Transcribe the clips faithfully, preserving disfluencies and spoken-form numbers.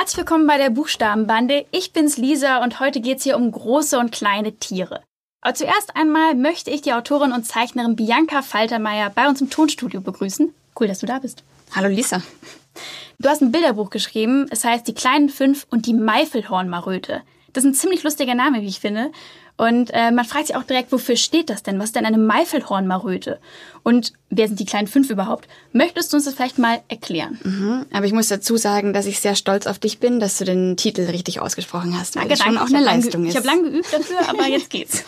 Herzlich willkommen bei der Buchstabenbande. Ich bin's Lisa und heute geht's hier um große und kleine Tiere. Aber zuerst einmal möchte ich die Autorin und Zeichnerin Bianca Faltermeier bei uns im Tonstudio begrüßen. Cool, dass du da bist. Hallo Lisa. Du hast ein Bilderbuch geschrieben, es heißt Die kleinen fünf und die Maifelhornmaröte. Das ist ein ziemlich lustiger Name, wie ich finde. Und äh, man fragt sich auch direkt, wofür steht das denn? Was ist denn eine Maifelhornmaröte? Und wer sind die kleinen fünf überhaupt? Möchtest du uns das vielleicht mal erklären? Mhm, aber ich muss dazu sagen, dass ich sehr stolz auf dich bin, dass du den Titel richtig ausgesprochen hast. Weil Danke, das schon danke. auch eine Leistung ist. Ich habe lange geübt dafür, aber jetzt geht's.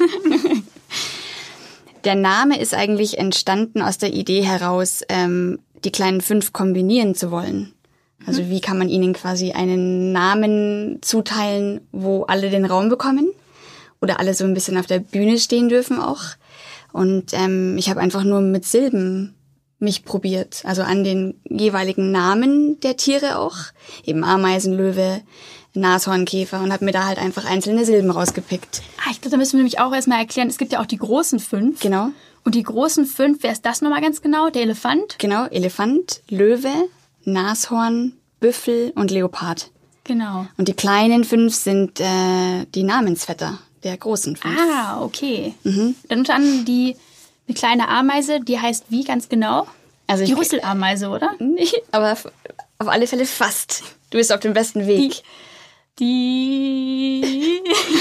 Der Name ist eigentlich entstanden aus der Idee heraus, ähm, die kleinen fünf kombinieren zu wollen. Also wie kann man ihnen quasi einen Namen zuteilen, wo alle den Raum bekommen oder alle so ein bisschen auf der Bühne stehen dürfen auch. Und ähm, ich habe einfach nur mit Silben mich probiert, also an den jeweiligen Namen der Tiere auch, eben Ameisen, Löwe, Nashornkäfer, und habe mir da halt einfach einzelne Silben rausgepickt. Ah, ich glaube, da müssen wir nämlich auch erstmal erklären, es gibt ja auch die großen fünf. Genau. Und die großen fünf, wer ist das nochmal ganz genau? Der Elefant? Genau, Elefant, Löwe, Nashorn, Büffel und Leopard. Genau. Und die kleinen fünf sind äh, die Namensvetter der großen fünf. Ah, okay. Mhm. Dann unter anderem die eine kleine Ameise, die heißt wie ganz genau? Also die ich, Rüsselameise, oder? Nee, aber auf, auf alle Fälle fast. Du bist auf dem besten Weg. Die... die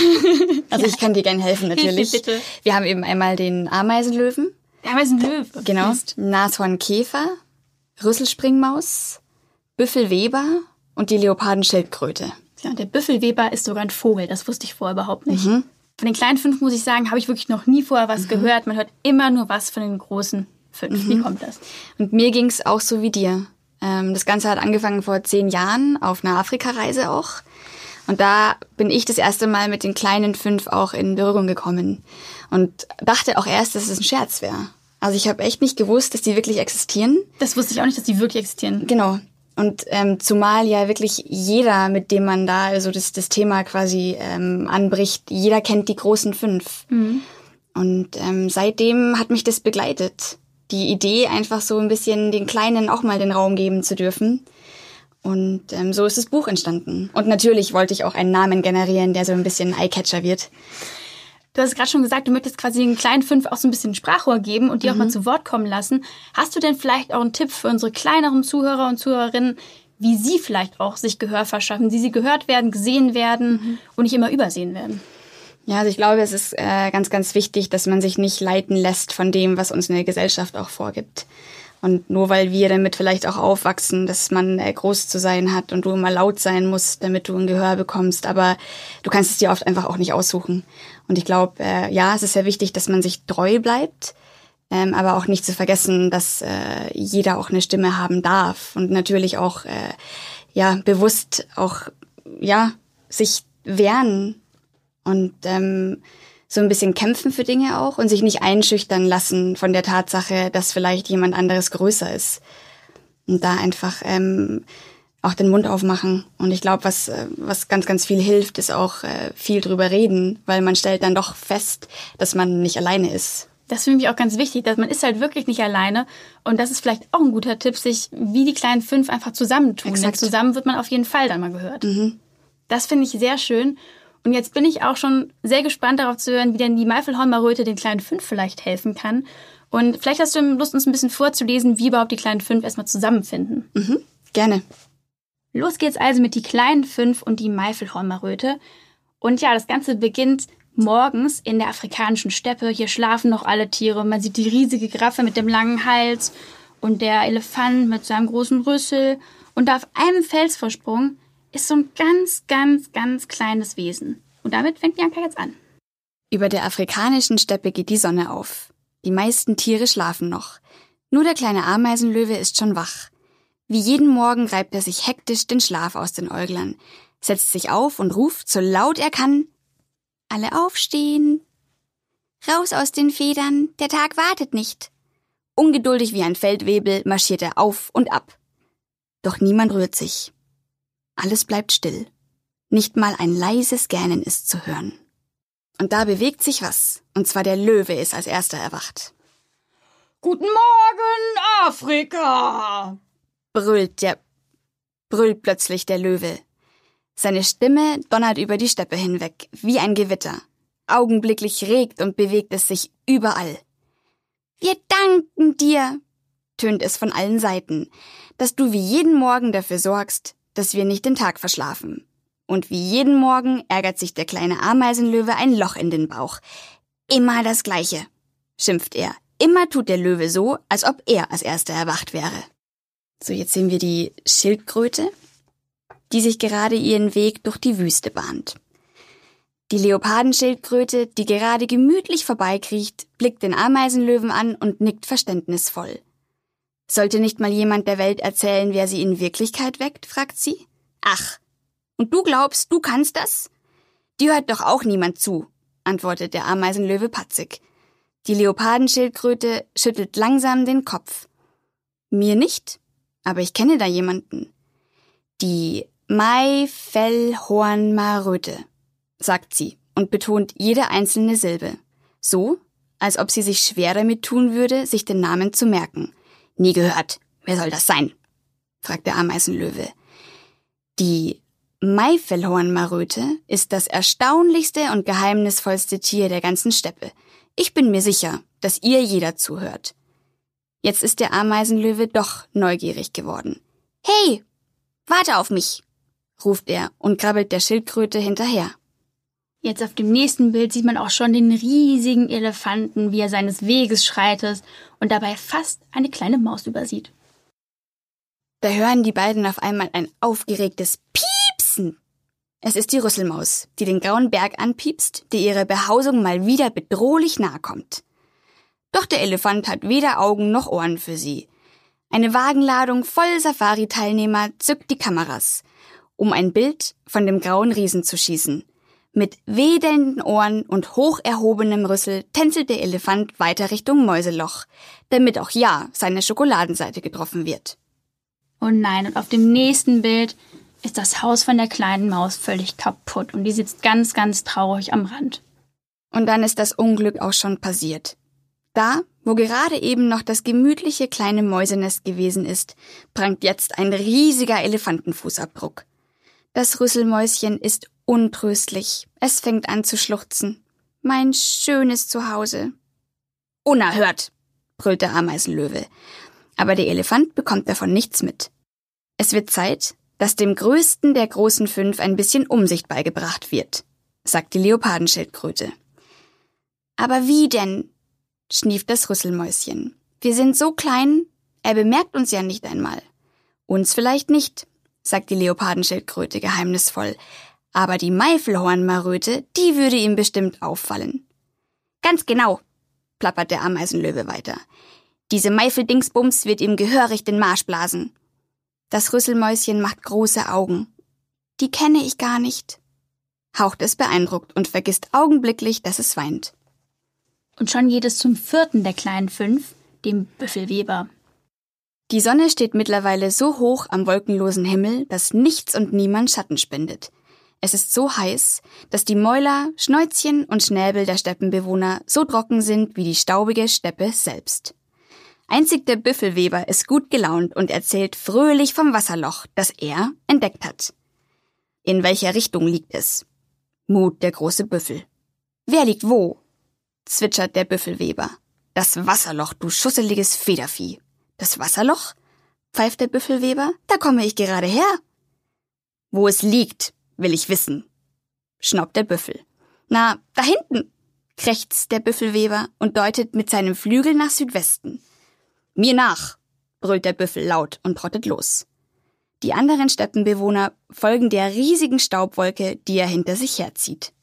also ich kann dir gerne helfen, natürlich. Hilfe, bitte. Wir haben eben einmal den Ameisenlöwen. Der Ameisenlöwe. Genau. Mist. Nashornkäfer, Rüsselspringmaus, Büffelweber und die Leopardenschildkröte. Ja, der Büffelweber ist sogar ein Vogel, das wusste ich vorher überhaupt nicht. Mhm. Von den kleinen fünf, muss ich sagen, habe ich wirklich noch nie vorher was Mhm. gehört. Man hört immer nur was von den großen fünf. Mhm. Wie kommt das? Und mir ging's auch so wie dir. Ähm, das Ganze hat angefangen vor zehn Jahren auf einer Afrikareise auch. Und da bin ich das erste Mal mit den kleinen fünf auch in Berührung gekommen. Und dachte auch erst, dass es ein Scherz wäre. Also ich habe echt nicht gewusst, dass die wirklich existieren. Das wusste ich auch nicht, dass die wirklich existieren. Genau. Und ähm, zumal ja wirklich jeder, mit dem man da also das, das Thema quasi ähm, anbricht, jeder kennt die großen fünf. Mhm. Und ähm, seitdem hat mich das begleitet. Die Idee, einfach so ein bisschen den Kleinen auch mal den Raum geben zu dürfen. Und ähm, so ist das Buch entstanden. Und natürlich wollte ich auch einen Namen generieren, der so ein bisschen Eyecatcher wird. Du hast gerade schon gesagt, du möchtest quasi den kleinen fünf auch so ein bisschen Sprachrohr geben und die Mhm. auch mal zu Wort kommen lassen. Hast du denn vielleicht auch einen Tipp für unsere kleineren Zuhörer und Zuhörerinnen, wie sie vielleicht auch sich Gehör verschaffen, wie sie gehört werden, gesehen werden mhm. und nicht immer übersehen werden? Ja, also ich glaube, es ist äh, ganz, ganz wichtig, dass man sich nicht leiten lässt von dem, was uns eine Gesellschaft auch vorgibt. Und nur weil wir damit vielleicht auch aufwachsen, dass man äh, groß zu sein hat und du immer laut sein musst, damit du ein Gehör bekommst. Aber du kannst es dir oft einfach auch nicht aussuchen. Und ich glaube, äh, ja, es ist sehr wichtig, dass man sich treu bleibt, ähm, aber auch nicht zu vergessen, dass äh, jeder auch eine Stimme haben darf und natürlich auch äh, ja bewusst auch ja sich wehren und ähm, so ein bisschen kämpfen für Dinge auch und sich nicht einschüchtern lassen von der Tatsache, dass vielleicht jemand anderes größer ist. Und da einfach ähm, auch den Mund aufmachen. Und ich glaube, was was ganz, ganz viel hilft, ist auch äh, viel drüber reden, weil man stellt dann doch fest, dass man nicht alleine ist. Das finde ich auch ganz wichtig, dass man ist halt wirklich nicht alleine. Und das ist vielleicht auch ein guter Tipp, sich wie die kleinen fünf einfach zusammentun. Exakt. Denn zusammen wird man auf jeden Fall dann mal gehört. Mhm. Das finde ich sehr schön. Und jetzt bin ich auch schon sehr gespannt darauf zu hören, wie denn die Maifelhornmaröte den kleinen fünf vielleicht helfen kann. Und vielleicht hast du Lust, uns ein bisschen vorzulesen, wie überhaupt die kleinen fünf erstmal zusammenfinden. Mhm. Gerne. Los geht's also mit die kleinen fünf und die Maifelhornmaröte. Und ja, das Ganze beginnt morgens in der afrikanischen Steppe. Hier schlafen noch alle Tiere. Man sieht die riesige Giraffe mit dem langen Hals und der Elefant mit seinem großen Rüssel. Und da auf einem Felsvorsprung ist so ein ganz, ganz, ganz kleines Wesen. Und damit fängt Bianca jetzt an. Über der afrikanischen Steppe geht die Sonne auf. Die meisten Tiere schlafen noch. Nur der kleine Ameisenlöwe ist schon wach. Wie jeden Morgen reibt er sich hektisch den Schlaf aus den Äuglern, setzt sich auf und ruft, so laut er kann: Alle aufstehen! Raus aus den Federn, der Tag wartet nicht. Ungeduldig wie ein Feldwebel marschiert er auf und ab. Doch niemand rührt sich. Alles bleibt still. Nicht mal ein leises Gähnen ist zu hören. Und da bewegt sich was, und zwar der Löwe ist als erster erwacht. Guten Morgen, Afrika! Brüllt der, brüllt plötzlich der Löwe. Seine Stimme donnert über die Steppe hinweg, wie ein Gewitter. Augenblicklich regt und bewegt es sich überall. »Wir danken dir«, tönt es von allen Seiten, »dass du wie jeden Morgen dafür sorgst, dass wir nicht den Tag verschlafen. Und wie jeden Morgen ärgert sich der kleine Ameisenlöwe ein Loch in den Bauch. Immer das Gleiche«, schimpft er. Immer tut der Löwe so, als ob er als Erster erwacht wäre. So, jetzt sehen wir die Schildkröte, die sich gerade ihren Weg durch die Wüste bahnt. Die Leopardenschildkröte, die gerade gemütlich vorbeikriecht, blickt den Ameisenlöwen an und nickt verständnisvoll. Sollte nicht mal jemand der Welt erzählen, wer sie in Wirklichkeit weckt, fragt sie. Ach, und du glaubst, du kannst das? Dir hört doch auch niemand zu, antwortet der Ameisenlöwe patzig. Die Leopardenschildkröte schüttelt langsam den Kopf. Mir nicht, aber ich kenne da jemanden. Die Maifellhornmaröte, sagt sie und betont jede einzelne Silbe. So, als ob sie sich schwer damit tun würde, sich den Namen zu merken. Nie gehört. Wer soll das sein? Fragt der Ameisenlöwe. Die Maifellhornmaröte ist das erstaunlichste und geheimnisvollste Tier der ganzen Steppe. Ich bin mir sicher, dass ihr jeder zuhört. Jetzt ist der Ameisenlöwe doch neugierig geworden. Hey, warte auf mich, ruft er und krabbelt der Schildkröte hinterher. Jetzt auf dem nächsten Bild sieht man auch schon den riesigen Elefanten, wie er seines Weges schreitet und dabei fast eine kleine Maus übersieht. Da hören die beiden auf einmal ein aufgeregtes Piepsen. Es ist die Rüsselmaus, die den grauen Berg anpiepst, der ihrer Behausung mal wieder bedrohlich nahe kommt. Doch der Elefant hat weder Augen noch Ohren für sie. Eine Wagenladung voll Safari-Teilnehmer zückt die Kameras, um ein Bild von dem grauen Riesen zu schießen. Mit wedelnden Ohren und hoch erhobenem Rüssel tänzelt der Elefant weiter Richtung Mäuseloch, damit auch ja seine Schokoladenseite getroffen wird. Oh nein, und auf dem nächsten Bild ist das Haus von der kleinen Maus völlig kaputt und die sitzt ganz, ganz traurig am Rand. Und dann ist das Unglück auch schon passiert. Da, wo gerade eben noch das gemütliche kleine Mäusenest gewesen ist, prangt jetzt ein riesiger Elefantenfußabdruck. Das Rüsselmäuschen ist untröstlich. Es fängt an zu schluchzen. Mein schönes Zuhause. Unerhört, brüllt der Ameisenlöwe. Aber der Elefant bekommt davon nichts mit. Es wird Zeit, dass dem größten der großen fünf ein bisschen Umsicht beigebracht wird, sagt die Leopardenschildkröte. Aber wie denn? Schnieft das Rüsselmäuschen. Wir sind so klein, er bemerkt uns ja nicht einmal. Uns vielleicht nicht, sagt die Leopardenschildkröte geheimnisvoll. Aber die Maifellhornmaröte, die würde ihm bestimmt auffallen. Ganz genau, plappert der Ameisenlöwe weiter. Diese Maifeldingsbums wird ihm gehörig den Marsch blasen. Das Rüsselmäuschen macht große Augen. Die kenne ich gar nicht, haucht es beeindruckt und vergisst augenblicklich, dass es weint. Und schon geht es zum vierten der kleinen fünf, dem Büffelweber. Die Sonne steht mittlerweile so hoch am wolkenlosen Himmel, dass nichts und niemand Schatten spendet. Es ist so heiß, dass die Mäuler, Schnäuzchen und Schnäbel der Steppenbewohner so trocken sind wie die staubige Steppe selbst. Einzig der Büffelweber ist gut gelaunt und erzählt fröhlich vom Wasserloch, das er entdeckt hat. In welcher Richtung liegt es? Mut der große Büffel. Wer liegt wo? Zwitschert der Büffelweber. Das Wasserloch, du schusseliges Federvieh. Das Wasserloch? Pfeift der Büffelweber. Da komme ich gerade her. Wo es liegt, will ich wissen, schnaubt der Büffel. Na, da hinten, krächzt der Büffelweber und deutet mit seinem Flügel nach Südwesten. Mir nach, brüllt der Büffel laut und trottet los. Die anderen Steppenbewohner folgen der riesigen Staubwolke, die er hinter sich herzieht.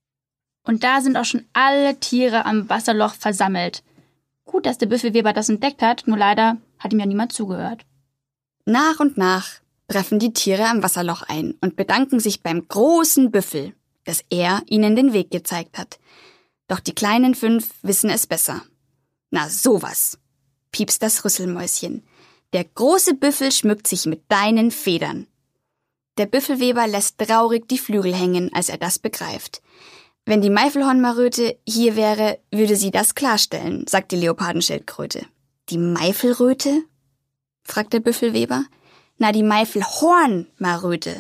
Und da sind auch schon alle Tiere am Wasserloch versammelt. Gut, dass der Büffelweber das entdeckt hat, nur leider hat ihm ja niemand zugehört. Nach und nach treffen die Tiere am Wasserloch ein und bedanken sich beim großen Büffel, dass er ihnen den Weg gezeigt hat. Doch die kleinen fünf wissen es besser. Na sowas, piepst das Rüsselmäuschen. Der große Büffel schmückt sich mit deinen Federn. Der Büffelweber lässt traurig die Flügel hängen, als er das begreift. Wenn die Maifellhornmaröte hier wäre, würde sie das klarstellen, sagt die Leopardenschildkröte. Die Maifelröte? Fragt der Büffelweber. Na, die Maifellhornmaröte,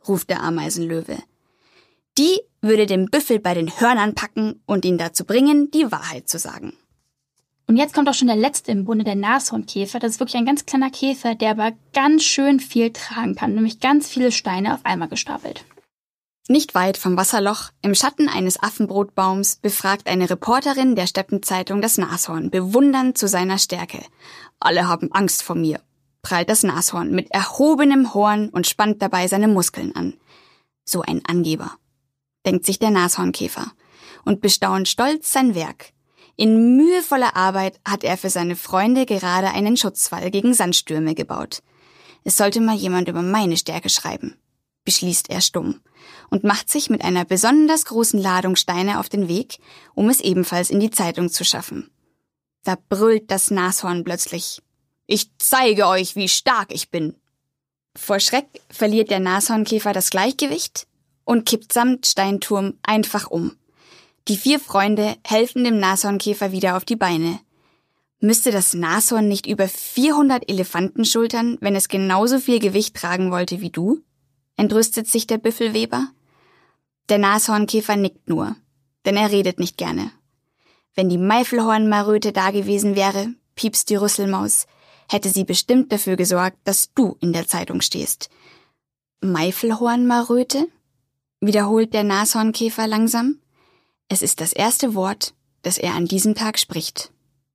ruft der Ameisenlöwe. Die würde den Büffel bei den Hörnern packen und ihn dazu bringen, die Wahrheit zu sagen. Und jetzt kommt auch schon der letzte im Bunde, der Nashornkäfer. Das ist wirklich ein ganz kleiner Käfer, der aber ganz schön viel tragen kann, nämlich ganz viele Steine auf einmal gestapelt. Nicht weit vom Wasserloch, im Schatten eines Affenbrotbaums, befragt eine Reporterin der Steppenzeitung das Nashorn, bewundernd zu seiner Stärke. Alle haben Angst vor mir, prahlt das Nashorn mit erhobenem Horn und spannt dabei seine Muskeln an. So ein Angeber, denkt sich der Nashornkäfer und bestaunt stolz sein Werk. In mühevoller Arbeit hat er für seine Freunde gerade einen Schutzwall gegen Sandstürme gebaut. Es sollte mal jemand über meine Stärke schreiben, beschließt er stumm und macht sich mit einer besonders großen Ladung Steine auf den Weg, um es ebenfalls in die Zeitung zu schaffen. Da brüllt das Nashorn plötzlich: Ich zeige euch, wie stark ich bin. Vor Schreck verliert der Nashornkäfer das Gleichgewicht und kippt samt Steinturm einfach um. Die vier Freunde helfen dem Nashornkäfer wieder auf die Beine. Müsste das Nashorn nicht über vierhundert Elefanten schultern, wenn es genauso viel Gewicht tragen wollte wie du? Entrüstet sich der Büffelweber. Der Nashornkäfer nickt nur, denn er redet nicht gerne. Wenn die Meifelhornmaröte da gewesen wäre, piepst die Rüsselmaus, hätte sie bestimmt dafür gesorgt, dass du in der Zeitung stehst. Meifelhornmaröte? Wiederholt der Nashornkäfer langsam. Es ist das erste Wort, das er an diesem Tag spricht.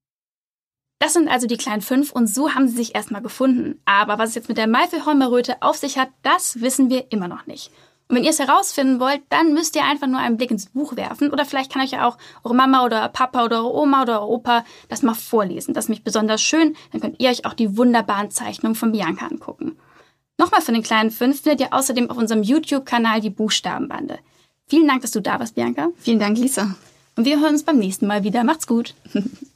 Das sind also die kleinen fünf und so haben sie sich erstmal gefunden. Aber was es jetzt mit der Meifelhornmaröte auf sich hat, das wissen wir immer noch nicht. Und wenn ihr es herausfinden wollt, dann müsst ihr einfach nur einen Blick ins Buch werfen. Oder vielleicht kann euch ja auch eure Mama oder Papa oder eure Oma oder eure Opa das mal vorlesen. Das ist nämlich besonders schön. Dann könnt ihr euch auch die wunderbaren Zeichnungen von Bianca angucken. Nochmal für den kleinen fünf findet ihr außerdem auf unserem YouTube-Kanal die Buchstabenbande. Vielen Dank, dass du da warst, Bianca. Vielen Dank, Lisa. Und wir hören uns beim nächsten Mal wieder. Macht's gut.